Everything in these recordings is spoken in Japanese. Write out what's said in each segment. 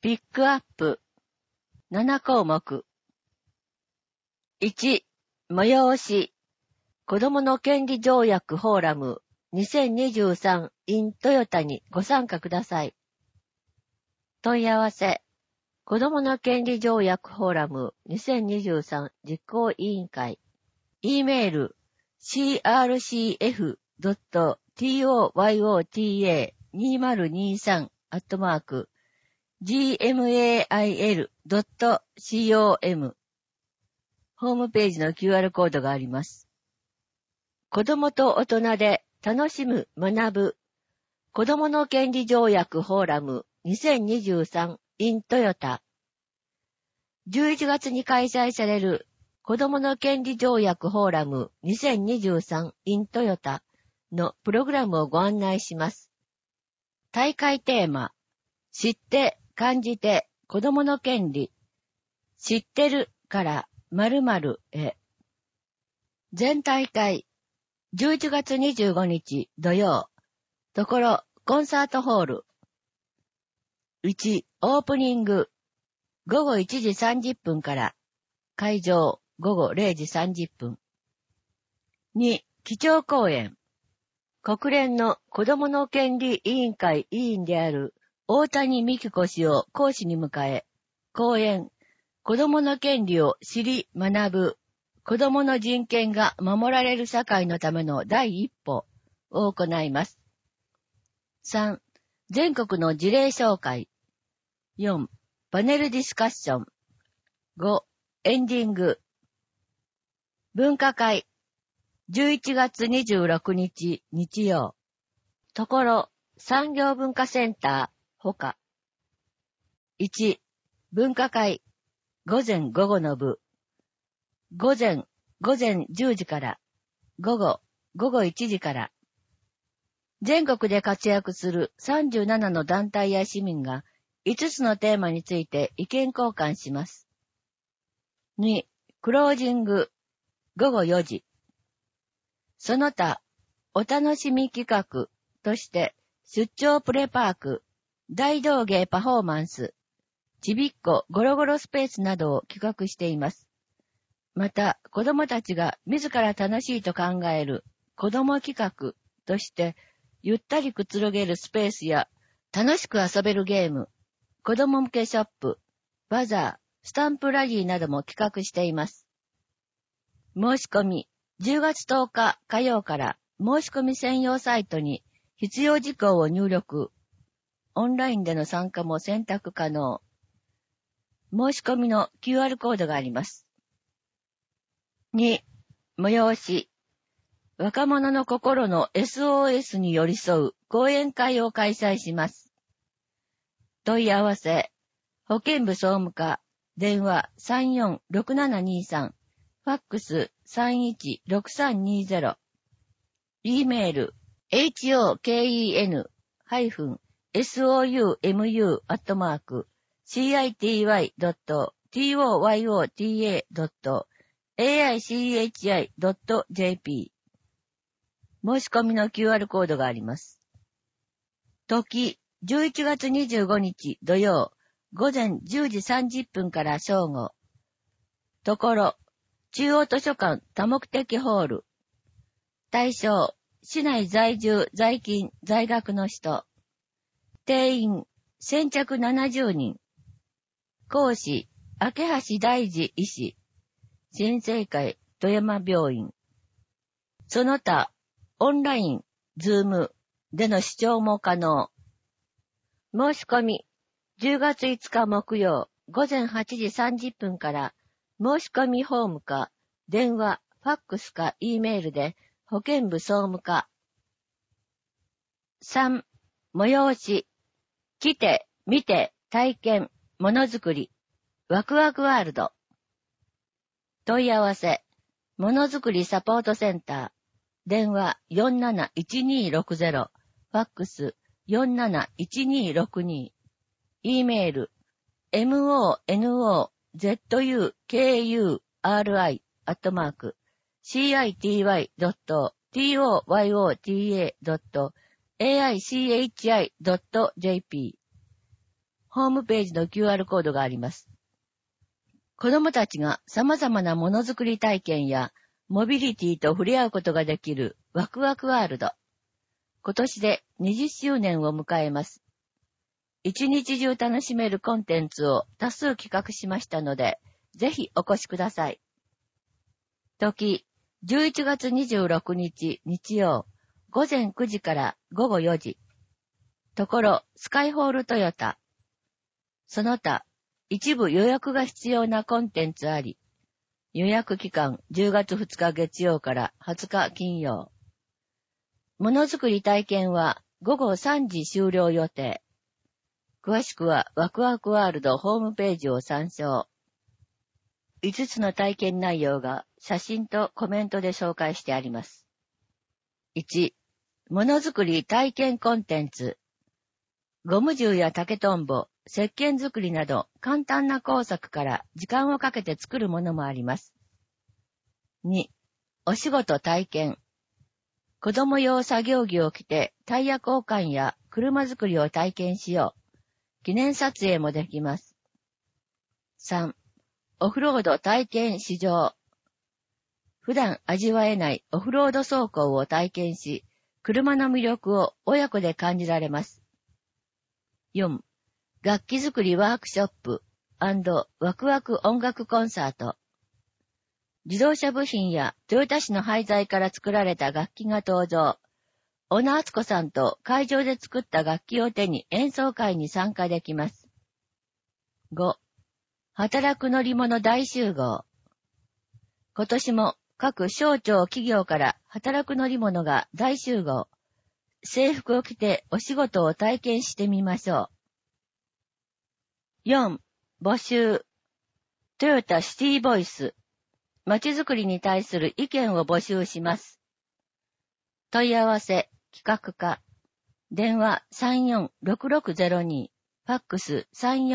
ピックアップ7項目。1、催し、子どもの権利条約フォーラム2023 in トヨタにご参加ください。問い合わせ、子どもの権利条約フォーラム2023実行委員会、E メール、crcf.toyota2023@gmail.com ホームページの QR コードがあります。子供と大人で楽しむ学ぶ子供の権利条約フォーラム2023 in トヨタ。11月に開催される子供の権利条約フォーラム2023 in トヨタのプログラムをご案内します。大会テーマ、知って感じて子供の権利、知ってるから〇〇へ。全大会、11月25日土曜、ところコンサートホール。1、オープニング、午後1時30分から、会場、午後0時30分。2、基調講演。国連の子どもの権利委員会委員である大谷美希子氏を講師に迎え、講演、子どもの権利を知り学ぶ、子どもの人権が守られる社会のための第一歩を行います。3、全国の事例紹介。4、パネルディスカッション。5、エンディング。文化会。11月26日日曜。ところ、産業文化センター、ほか。1、文化会。午前午後の部。午前10時から。午後1時から。全国で活躍する37の団体や市民が5つのテーマについて意見交換します。2、クロージング。午後4時。その他、お楽しみ企画として、出張プレパーク、大道芸パフォーマンス、ちびっこゴロゴロスペースなどを企画しています。また、子供たちが自ら楽しいと考える子供企画として、ゆったりくつろげるスペースや楽しく遊べるゲーム、子供向けショップ、バザー、スタンプラリーなども企画しています。申し込み、10月10日火曜から申し込み専用サイトに必要事項を入力。オンラインでの参加も選択可能。申し込みの QR コードがあります。2、催し。若者の心の SOS に寄り添う講演会を開催します。問い合わせ。保健部総務課。電話346723。ファックス316320。E メール hoken-city.toyota.aichi.jp 申し込みの QR コードがあります。時、11月25日土曜、午前10時30分から正午。ところ、中央図書館多目的ホール。対象、市内在住、在勤、在学の人。定員、先着70人。講師、明橋大二医師。新生会、富山病院。その他、オンライン、ズームでの視聴も可能。申し込み、10月5日木曜、午前8時30分から、申し込みフォームか、電話、ファックスか E メールで、保健部総務課。3、催し。来て、見て、体験、ものづくり。ワクワクワールド。問い合わせ。ものづくりサポートセンター。電話471260。ファックス471262。E メール。monozukuri@city.toyota.aichi.jp ホームページの QR コードがあります。子供たちが様々なものづくり体験やモビリティと触れ合うことができるワクワクワールド。今年で20周年を迎えます。一日中楽しめるコンテンツを多数企画しましたので、ぜひお越しください。時、11月26日日曜、午前9時から午後4時。ところ、スカイホールトヨタ。その他、一部予約が必要なコンテンツあり、予約期間10月2日月曜から20日金曜。ものづくり体験は午後3時終了予定。詳しくはワクワクワールドホームページを参照。5つの体験内容が写真とコメントで紹介してあります。1、ものづくり体験コンテンツ。ゴム銃や竹とんぼ、石鹸作りなど簡単な工作から時間をかけて作るものもあります。2、お仕事体験。子供用作業着を着てタイヤ交換や車作りを体験しよう。記念撮影もできます。3、オフロード体験試乗。普段味わえないオフロード走行を体験し、車の魅力を親子で感じられます。4、楽器作りワークショップ&ワクワク音楽コンサート。自動車部品や豊田市の廃材から作られた楽器が登場。小野敦子さんと会場で作った楽器を手に演奏会に参加できます。5、働く乗り物大集合。今年も各省庁企業から働く乗り物が大集合。制服を着てお仕事を体験してみましょう。4、募集。トヨタシティボイス。まちづくりに対する意見を募集します。問い合わせ、企画課。電話346602。ファックス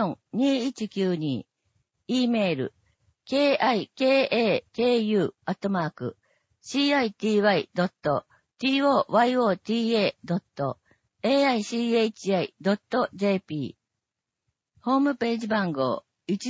342192。E メール、kikucity.toyota.aichi.jp。ホームページ番号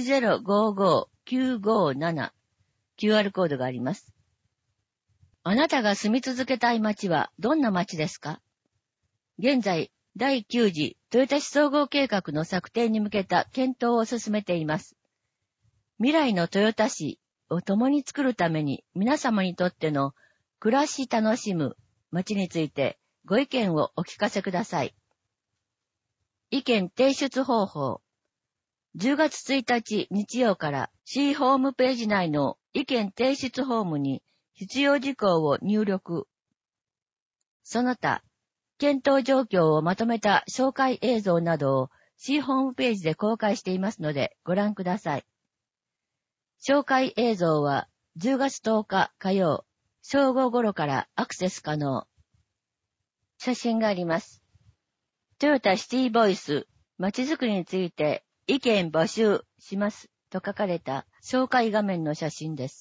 1055957。QR コードがあります。あなたが住み続けたい街はどんな街ですか？現在、第9次豊田市総合計画の策定に向けた検討を進めています。未来の豊田市を共に作るために皆様にとっての暮らし楽しむ街についてご意見をお聞かせください。意見提出方法。10月1日日曜から市ホームページ内の意見提出フォームに必要事項を入力。その他、検討状況をまとめた紹介映像などを市ホームページで公開していますのでご覧ください。紹介映像は10月10日火曜、正午頃からアクセス可能。写真があります。トヨタシティボイス、まちづくりについて意見募集しますと書かれた紹介画面の写真です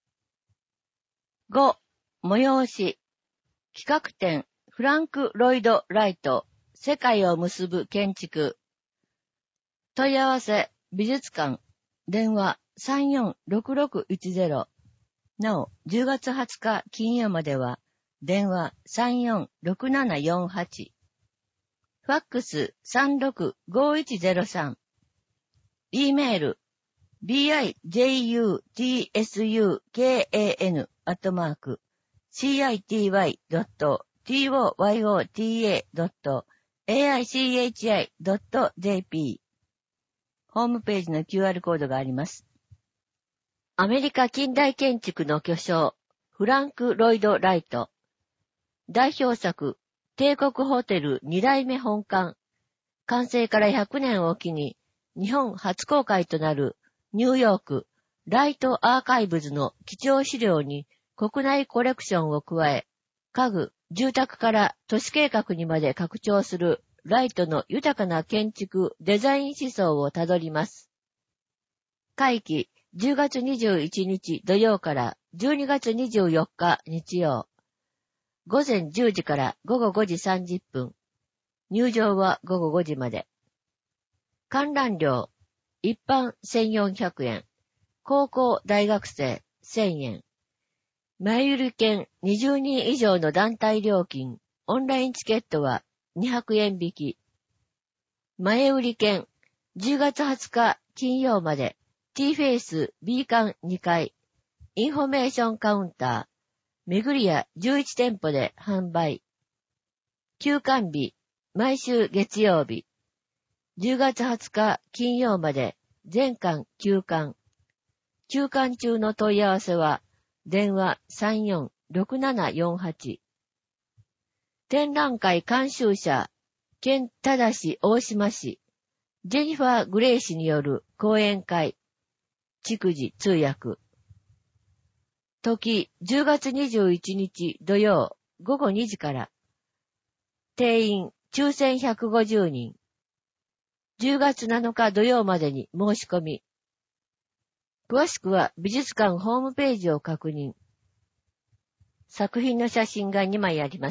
。5、催し。企画展、フランク・ロイド・ライト、世界を結ぶ建築。問い合わせ、美術館、電話346610。なお、10月20日金曜までは、電話346748。ファックス365103。E メール、bijuscan@city.toyota.aichi.jp。ホームページの QR コードがあります。アメリカ近代建築の巨匠、フランク・ロイド・ライト。代表作、帝国ホテル2代目本館。完成から100年を機に、日本初公開となるニューヨーク、ライトアーカイブズの貴重資料に国内コレクションを加え、家具、住宅から都市計画にまで拡張するライトの豊かな建築デザイン思想をたどります。会期10月21日土曜から12月24日日曜。午前10時から午後5時30分。入場は午後5時まで。 観覧料、一般1400円。高校大学生1000円。前売り券20人以上の団体料金、オンラインチケットは200円引き。前売り券10月20日金曜まで T フェイス B 館2階インフォメーションカウンターめぐりや11店舗で販売。休館日毎週月曜日10月20日金曜まで全館休館。休館中の問い合わせは電話346748。展覧会監修者県忠大島市ジェニファー・グレイ氏による講演会逐次通訳。時10月21日土曜午後2時から。定員抽選150人。10月7日土曜までに申し込み。詳しくは美術館ホームページを確認。作品の写真が2枚あります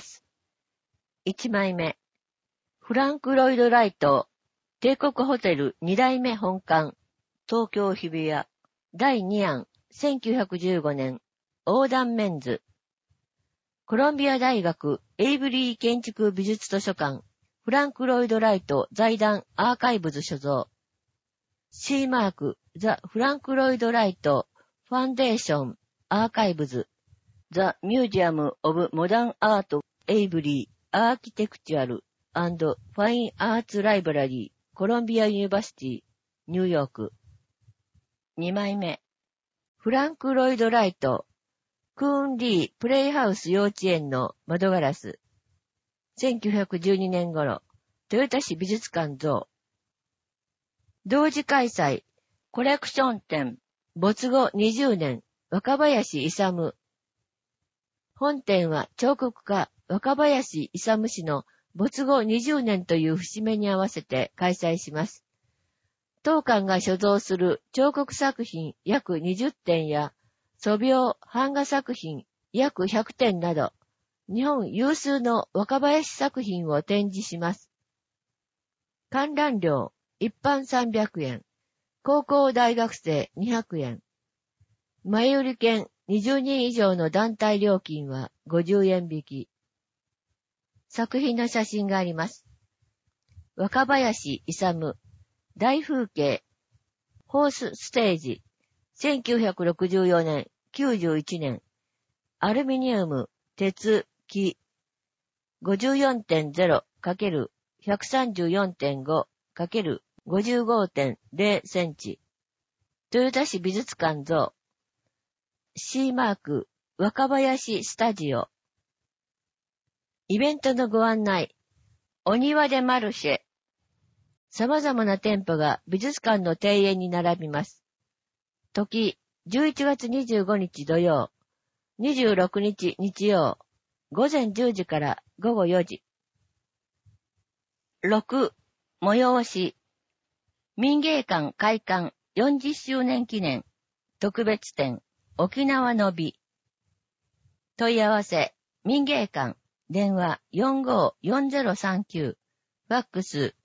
。1枚目。フランク・ロイド・ライト、帝国ホテル2代目本館、東京日比谷、第2案、1915年、横断メンズ。コロンビア大学エイブリー建築美術図書館、フランク・ロイド・ライト財団アーカイブズ所蔵。C マーク、ザ・フランク・ロイド・ライト、ファンデーション、アーカイブズ。ザ・ミュージアム・オブ・モダン・アート、エイブリー、アーキテクチュアル、&ファイン・アーツ・ライブラリー、コロンビア・ユニバーシティ、ニューヨーク。2枚目。フランク・ロイド・ライト、クーン・リー・プレイハウス幼稚園の窓ガラス。1912年頃、豊田市美術館蔵。同時開催、コレクション展、没後20年、若林勇。本展は彫刻家、若林勇氏の没後20年という節目に合わせて開催します。当館が所蔵する彫刻作品約20点や、素描、版画作品約100点など、日本有数の若林作品を展示します。観覧料、一般300円、高校大学生200円。前売り券20人以上の団体料金は50円引き。作品の写真があります。若林勇、大風景、ホースステージ、1964年、91年、アルミニウム、鉄、木、54.0×134.5×55.0 センチ。豊田市美術館蔵。C マーク、若林スタジオ。イベントのご案内。お庭でマルシェ。様々な店舗が美術館の庭園に並びます。時、11月25日土曜、26日日曜、午前10時から午後4時。6、催し。民芸館開館40周年記念特別展沖縄の美。問い合わせ、民芸館、電話454039、ファックス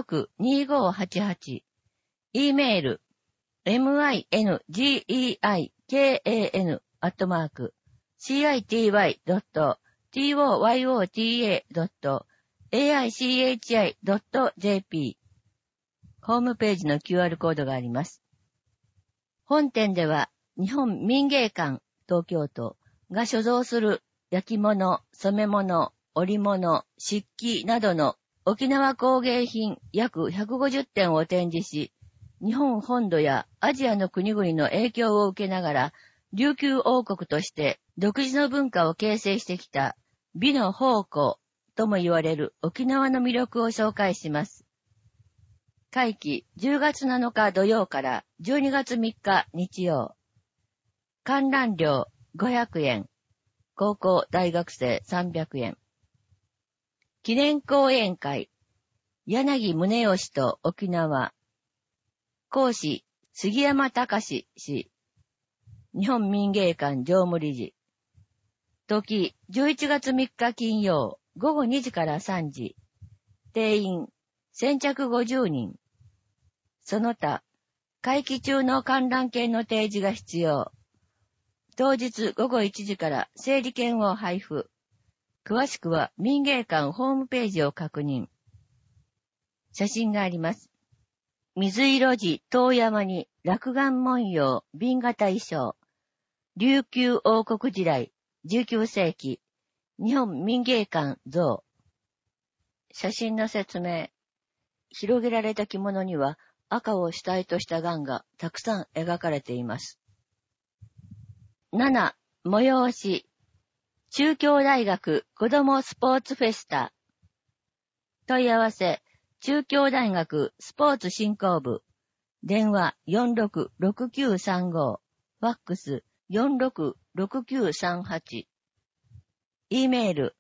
462588、E メール、mingeikan.city.toyota.aichi.jp ホームページの QR コードがあります。本店では日本民芸館東京都が所蔵する焼き物、染め物、織物、漆器などの沖縄工芸品約150点を展示し、日本本土やアジアの国々の影響を受けながら、琉球王国として独自の文化を形成してきた美の宝庫とも言われる沖縄の魅力を紹介します。会期10月7日土曜から12月3日日曜。観覧料500円。高校大学生300円。記念講演会。柳宗悦と沖縄。講師、杉山隆氏。日本民芸館常務理事。時、11月3日金曜、午後2時から3時。定員、先着50人。 その他、会期中の観覧券の提示が必要。当日午後1時から整理券を配布。詳しくは民芸館ホームページを確認。写真があります。水色寺遠山に落雁文様紅型衣装。琉球王国時代19世紀日本民芸館像。写真の説明。広げられた着物には赤を主体とした雁がたくさん描かれています。7. 催し。中京大学子どもスポーツフェスタ。問い合わせ。中京大学スポーツ振興部。電話466935。ファックス466938。e メール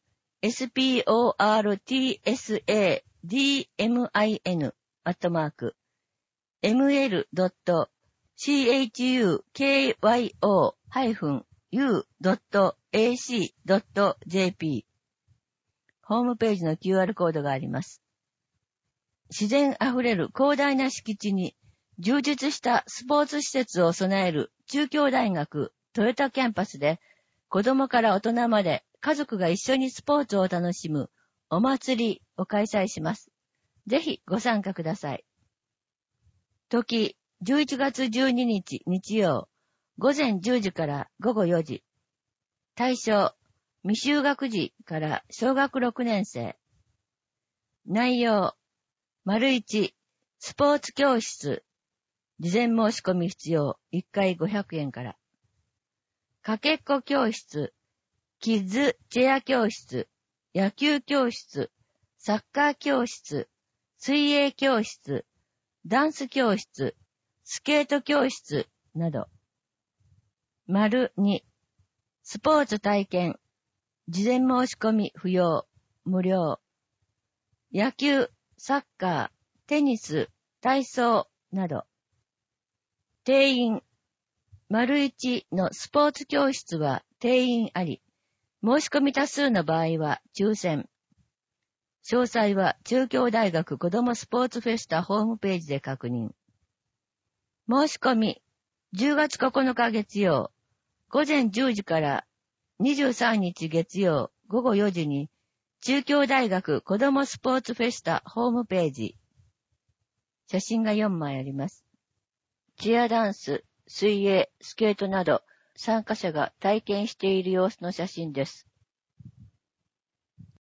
sportmin@ml.chukyo-u.ac.jp ホームページの QR コードがあります。自然あふれる広大な敷地に充実したスポーツ施設を備える中京大学トヨタキャンパスで子供から大人まで家族が一緒にスポーツを楽しむお祭りを開催します。ぜひご参加ください。時、11月12日日曜、午前10時から午後4時。対象、未就学児から小学6年生。内容、1、スポーツ教室。事前申し込み必要、1回500円から。かけっこ教室、キッズチェア教室、野球教室、サッカー教室、水泳教室、ダンス教室、スケート教室など。2、スポーツ体験。事前申し込み不要、無料。野球、サッカー、テニス、体操など。定員。1のスポーツ教室は定員あり。申し込み多数の場合は抽選。詳細は中京大学子どもスポーツフェスタホームページで確認。申し込み、10月9日月曜、午前10時から23日月曜午後4時に、中京大学子どもスポーツフェスタホームページ。写真が4枚あります。チアダンス、水泳、スケートなど、参加者が体験している様子の写真です。